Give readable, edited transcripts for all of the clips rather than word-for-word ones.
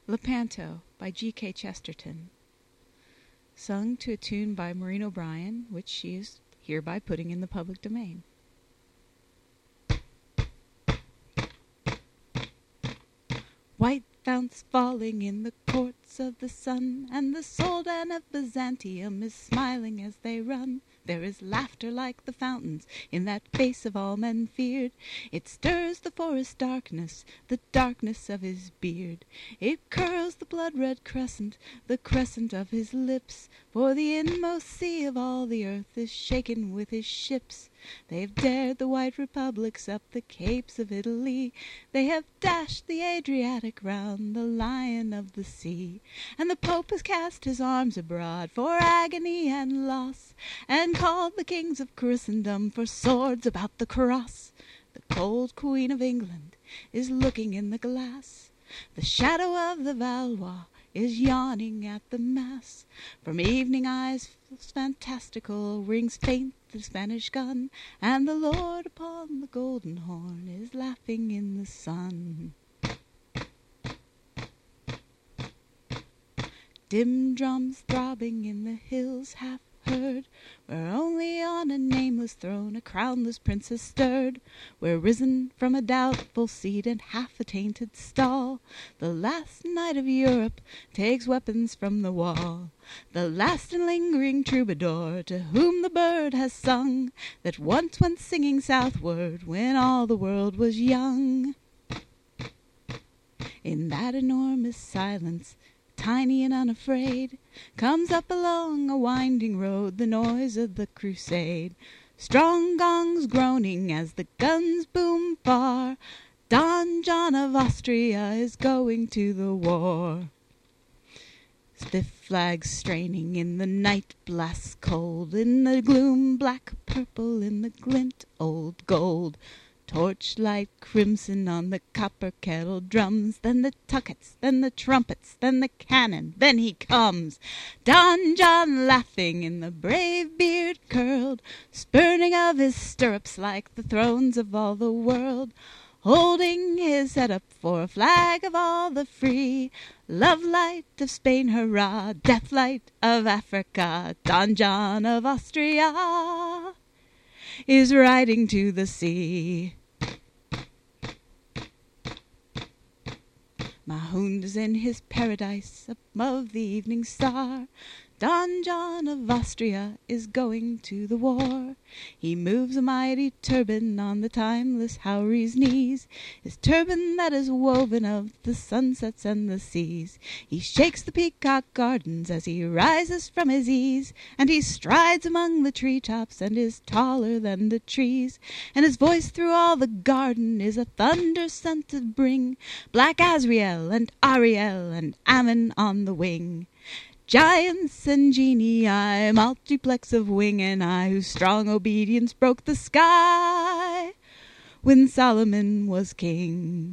Lepanto by G.K. Chesterton. Sung to a tune by Maureen O'Brien, which she is hereby putting in the public domain. White founts falling in the courts of the sun, and the Soldan of Byzantium is smiling as they run. There is laughter like the fountains in that face of all men feared. It stirs the forest darkness, the darkness of his beard. It curls the blood-red crescent, the crescent of his lips. For the inmost sea of all the earth is shaken with his ships. They have dared the white republics up the capes of Italy. They have dashed the Adriatic round the lion of the sea. And the Pope has cast his arms abroad for agony and loss, and called the kings of Christendom for swords about the cross. The cold Queen of England is looking in the glass. The shadow of the Valois is yawning at the mass. From evening eyes fantastical rings faint the Spanish gun, and the Lord upon the golden horn is laughing in the sun. Dim drums throbbing in the hills half heard, where only on a nameless throne a crownless princess stirred, where risen from a doubtful seat and half a tainted stall, the last knight of Europe takes weapons from the wall, the last and lingering troubadour to whom the bird has sung, that once went singing southward when all the world was young. In that enormous silence, tiny and unafraid, comes up along a winding road the noise of the crusade. Strong gongs groaning as the guns boom far. Don John of Austria is going to the war. Stiff flags straining in the night blasts cold, in the gloom black purple, in the glint old gold. Torchlight crimson on the copper kettle drums, then the tuckets, then the trumpets, then the cannon, then he comes. Don John laughing in the brave beard curled, spurning of his stirrups like the thrones of all the world, holding his head up for a flag of all the free. Love light of Spain, hurrah, death light of Africa, Don John of Austria is riding to the sea. Mahound is in his paradise above the evening star. Don John of Austria is going to the war. He moves a mighty turban on the timeless Houris' knees, his turban that is woven of the sunsets and the seas. He shakes the peacock gardens as he rises from his ease, and he strides among the treetops and is taller than the trees, and his voice through all the garden is a thunder sent to bring black Azrael and Ariel and Ammon on the wing. Giants and genii, multiplex of wing and eye, whose strong obedience broke the sky when Solomon was king.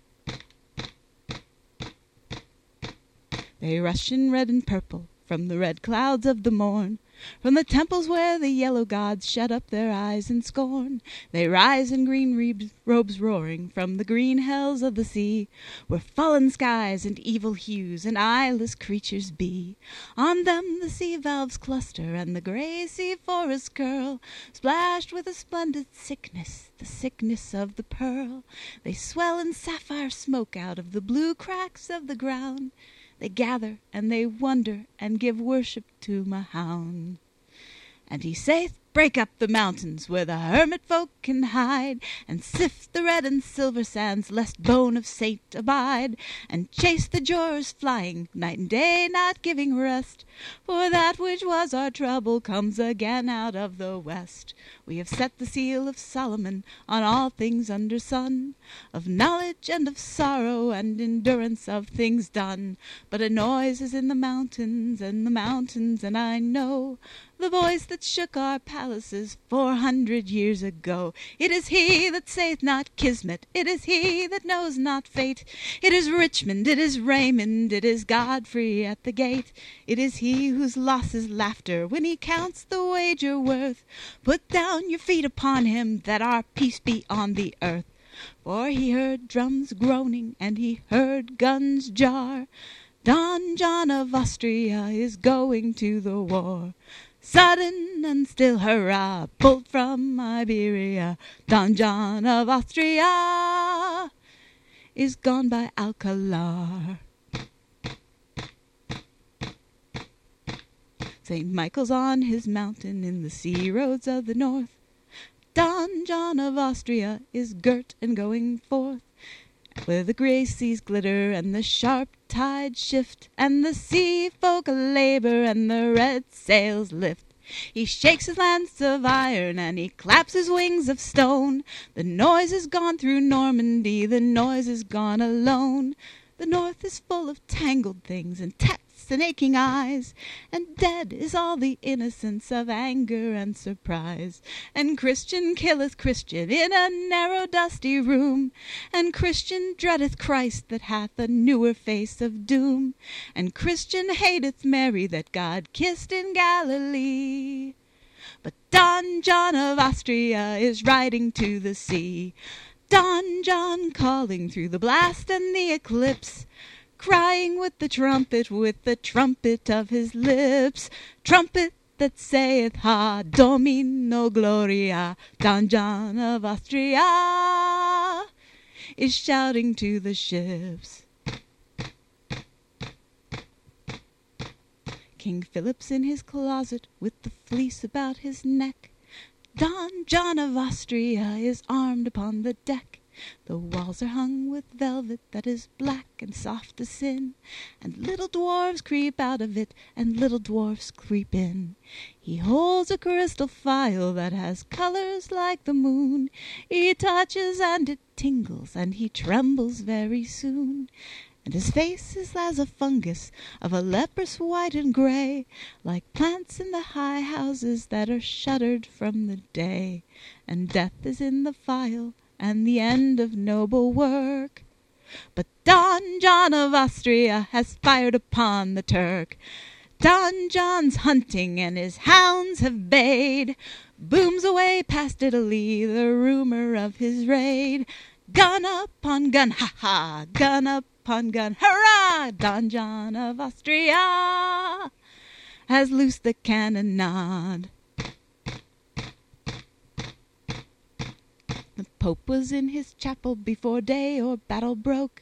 They rush in red and purple from the red clouds of the morn, from the temples where the yellow gods shut up their eyes in scorn. They rise in green robes roaring from the green hells of the sea, where fallen skies and evil hues and eyeless creatures be. On them the sea valves cluster and the grey sea forests curl, splashed with a splendid sickness, the sickness of the pearl. They swell in sapphire smoke out of the blue cracks of the ground. They gather and they wonder and give worship to Mahound. And he saith, break up the mountains where the hermit folk can hide, and sift the red and silver sands lest bone of saint abide, and chase the jurors flying night and day, not giving rest, for that which was our trouble comes again out of the west. We have set the seal of Solomon on all things under sun, of knowledge and of sorrow and endurance of things done. But a noise is in the mountains, and I know the voice that shook our palaces 400 years ago. It is he that saith not Kismet, it is he that knows not fate. It is Richmond, it is Raymond, it is Godfrey at the gate. It is he whose loss is laughter when he counts the wager worth. Put down your feet upon him, that our peace be on the earth. For he heard drums groaning and he heard guns jar. Don John of Austria is going to the war. Sudden and still hurrah, pulled from Iberia. Don John of Austria is gone by Alcalar. St. Michael's on his mountain in the sea roads of the north. Don John of Austria is girt and going forth, where the grey seas glitter and the sharp tides shift, and the sea folk labour and the red sails lift. He shakes his lance of iron and he claps his wings of stone. The noise is gone through Normandy, the noise is gone alone. The north is full of tangled things and texts and aching eyes, and dead is all the innocence of anger and surprise. And Christian killeth Christian in a narrow dusty room, and Christian dreadeth Christ that hath a newer face of doom, and Christian hateth Mary that God kissed in Galilee. But Don John of Austria is riding to the sea, Don John calling through the blast and the eclipse, crying with the trumpet of his lips, trumpet that saith, Ha Domino Gloria. Don John of Austria is shouting to the ships. King Philip's in his closet with the fleece about his neck. Don John of Austria is armed upon the deck. The walls are hung with velvet that is black and soft as sin, and little dwarfs creep out of it, and little dwarfs creep in. He holds a crystal phial that has colors like the moon. He touches and it tingles, and he trembles very soon. And his face is as a fungus of a leprous white and gray, like plants in the high houses that are shuttered from the day. And death is in the phial, and the end of noble work. But Don John of Austria has fired upon the Turk. Don John's hunting and his hounds have bayed. Booms away past Italy the rumor of his raid. Gun upon gun, ha-ha, gun upon gun, hurrah! Don John of Austria has loosed the cannonade. The Pope was in his chapel before day or battle broke.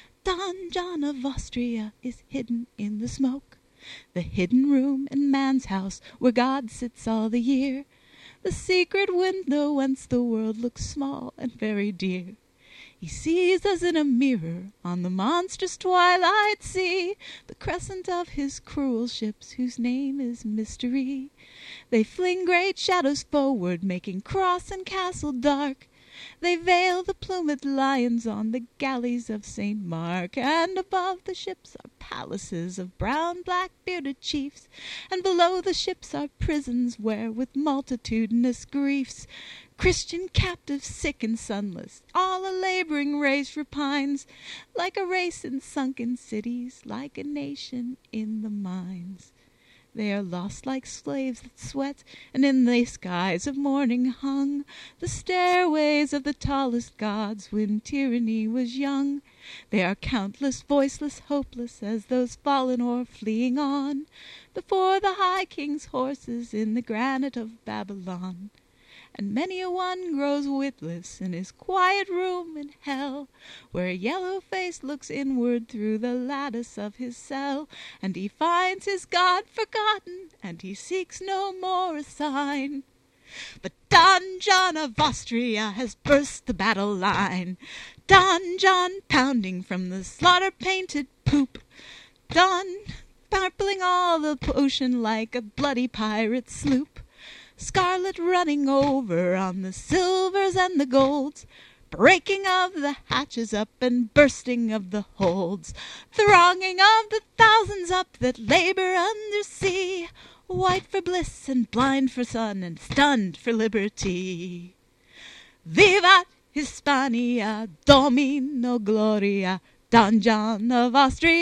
Don John of Austria is hidden in the smoke. The hidden room in man's house where God sits all the year. The secret window whence the world looks small and very dear. He sees as in a mirror on the monstrous twilight sea the crescent of his cruel ships whose name is Mystery. They fling great shadows forward, making cross and castle dark. They veil the plumed lions on the galleys of St. Mark, and above the ships are palaces of brown black-bearded chiefs, and below the ships are prisons where with multitudinous griefs Christian captives sick and sunless, all a laboring race repines, like a race in sunken cities, like a nation in the mines. They are lost like slaves that sweat, and in the skies of morning hung the stairways of the tallest gods when tyranny was young. They are countless, voiceless, hopeless, as those fallen or fleeing on before the high king's horses in the granite of Babylon. And many a one grows witless in his quiet room in hell, where a yellow face looks inward through the lattice of his cell, and he finds his God forgotten, and he seeks no more a sign. But Don John of Austria has burst the battle line, Don John pounding from the slaughter-painted poop, Don purpling all the ocean like a bloody pirate sloop, scarlet running over on the silvers and the golds, breaking of the hatches up and bursting of the holds, thronging of the thousands up that labor under sea, white for bliss and blind for sun and stunned for liberty. Vivat Hispania, Domino Gloria, Don John of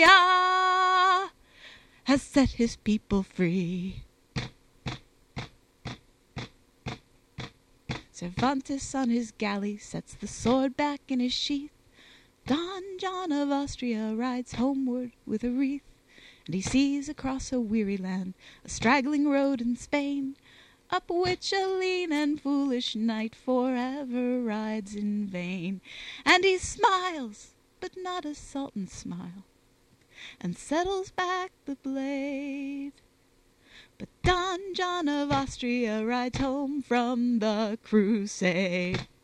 Austria has set his people free. Cervantes on his galley sets the sword back in his sheath. Don John of Austria rides homeward with a wreath, and he sees across a weary land a straggling road in Spain, up which a lean and foolish knight forever rides in vain. And he smiles, but not a sultan smile, and settles back the blade. But Don John of Austria rides home from the crusade.